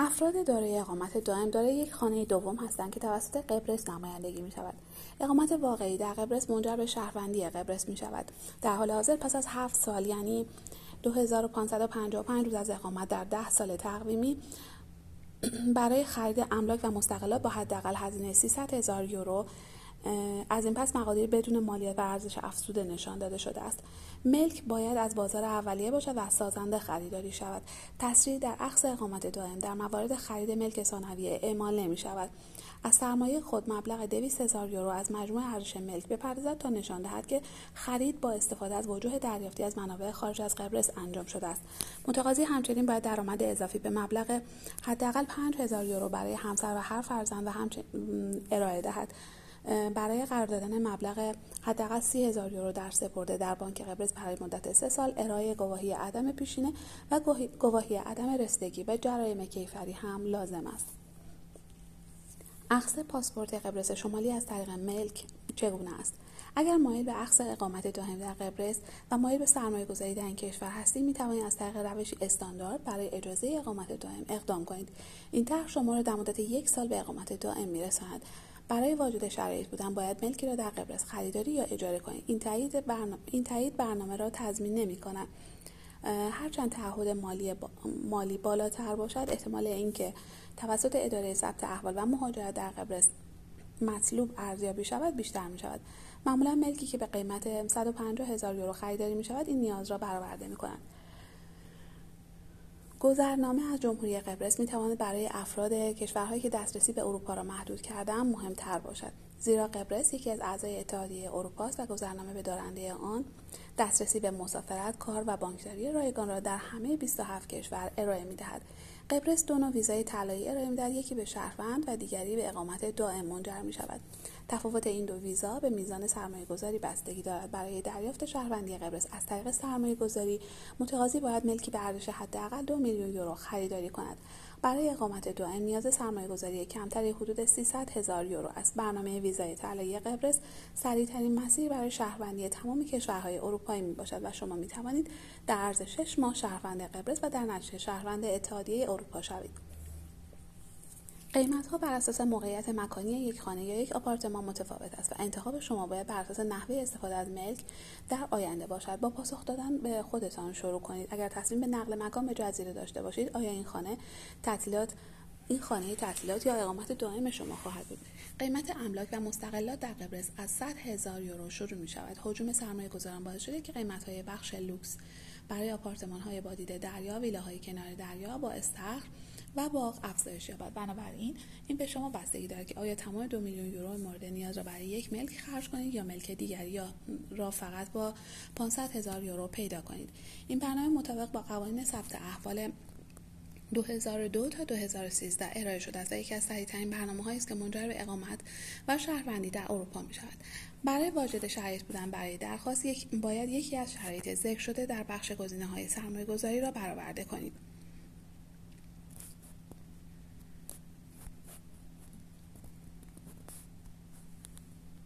افراد دارای اقامت دائم دارای یک خانه دوم هستند که توسط قبرس نمایندگی می شود. اقامت واقعی در قبرس منجر به شهروندی قبرس می شود. در حال حاضر پس از 7 سال یعنی 2555 روز از اقامت در 10 سال تقویمی برای خرید املاک و مستقلات با حداقل هزینه 300,000 یورو از این پس مقادیر بدون مالیات و ارزش افزوده نشان داده شده است. ملک باید از بازار اولیه باشد و از سازنده خریداری شود. تسریع در اخذ اقامت دائم در موارد خرید ملک ثانویه اعمال نمی شود. از سرمایه خود مبلغ 200,000 یورو از مجموع ارزش ملک بپردازد تا نشان دهد که خرید با استفاده از وجوه دریافتی از منابع خارج از قبرس انجام شده است. متقاضی همچنین باید درآمد اضافی به مبلغ حداقل 5,000 یورو برای همسر و هر فرزند و همچنین ارائه دهد. برای قرار دادن مبلغ حداقل 30,000 یورو در سپرده در بانک قبرس برای مدت 3 سال ارائه گواهی عدم پیشینه و گواهی عدم رسیدگی به جرایم کیفری هم لازم است. اخذ پاسپورت قبرس شمالی از طریق ملک چگونه است؟ اگر مایل به اخذ اقامت دائم در قبرس و مایل به سرمایه‌گذاری در این کشور هستید، می‌توانید از طریق روشی استاندارد برای اجازه اقامت دائم اقدام کنید. این طرح شما را در مدت 1 سال به اقامت دائم می‌رساند. برای واجد شرایط بودن باید ملکی را در قبرس خریداری یا اجاره کنید. این تایید برنامه را تضمین نمی‌کند. هرچند تعهد مالی بالاتر باشد، احتمال اینکه توسط اداره ثبت احوال و مهاجرت در قبرس مطلوب ارزیابی شود بیشتر می شود. معمولا ملکی که به قیمت 150,000 یورو خریداری می شود این نیاز را برآورده می کند. گذرنامه از جمهوری قبرس می تواند برای افراد کشورهایی که دسترسی به اروپا را محدود کرده‌اند مهمتر باشد، زیرا قبرس یکی از اعضای اتحادیه اروپا است و گذرنامه به دارنده آن دسترسی به مسافرت، کار و بانکداری رایگان را در همه 27 کشور ارائه می‌دهد. قبرس 2 نوع ویزای طلایی ارائه می‌دهد، یکی به شهروند و دیگری به اقامت دائم منجر می‌شود. تفاوت این 2 ویزا به میزان سرمایه‌گذاری بستگی دارد. برای دریافت شهروندی قبرس از طریق سرمایه‌گذاری، متقاضی باید ملکی به ارزش حداقل 2 میلیون یورو خریداری کند. برای اقامت دائم نیاز سرمایه‌گذاری کمتری حدود 300,000 یورو است. برنامه ویزای طلایی قبرس سریع‌ترین مسیر برای شهروندی تمام کشورهای اروپایی میباشد و شما میتوانید در عرض 6 ماه شهروند قبرس و در نتیجه شهروند اتحادیه اروپا شوید. قیمت‌ها بر اساس موقعیت مکانی یک خانه یا یک آپارتمان متفاوت است و انتخاب شما باید بر اساس نحوه استفاده از ملک در آینده باشد. با پاسخ دادن به خودتان شروع کنید. اگر تصمیم به نقل مکان به جزیره داشته باشید، آیا این خانه تعطیلات یا اقامت دائم شما خواهد بود؟ قیمت املاک و مستقلات در قبرس از 100,000 یورو شروع می شود. هجوم سرمایه‌گذاران باعث شده که قیمت‌های بخش لوکس برای آپارتمان‌های با دید دریا، ویلاهای کنار دریا با استخر و باغ افزایش یابد. بنابراین این به شما بستگی دارد که آیا تمام 2 میلیون یورو مورد نیاز را برای یک ملک خرج کنید یا ملک دیگری را فقط با 500,000 یورو پیدا کنید. این برنامه مطابق با قوانین ثبت احوال 2002 تا 2013 ارائه شده است و یکی از سریع‌ترین برنامه‌هایی است که منجر به اقامت و شهروندی در اروپا می‌شود. برای واجد شرایط بودن برای درخواست باید یکی از شرایط ذکر شده در بخش گزینه‌های سرمایه‌گذاری را برآورده کنید.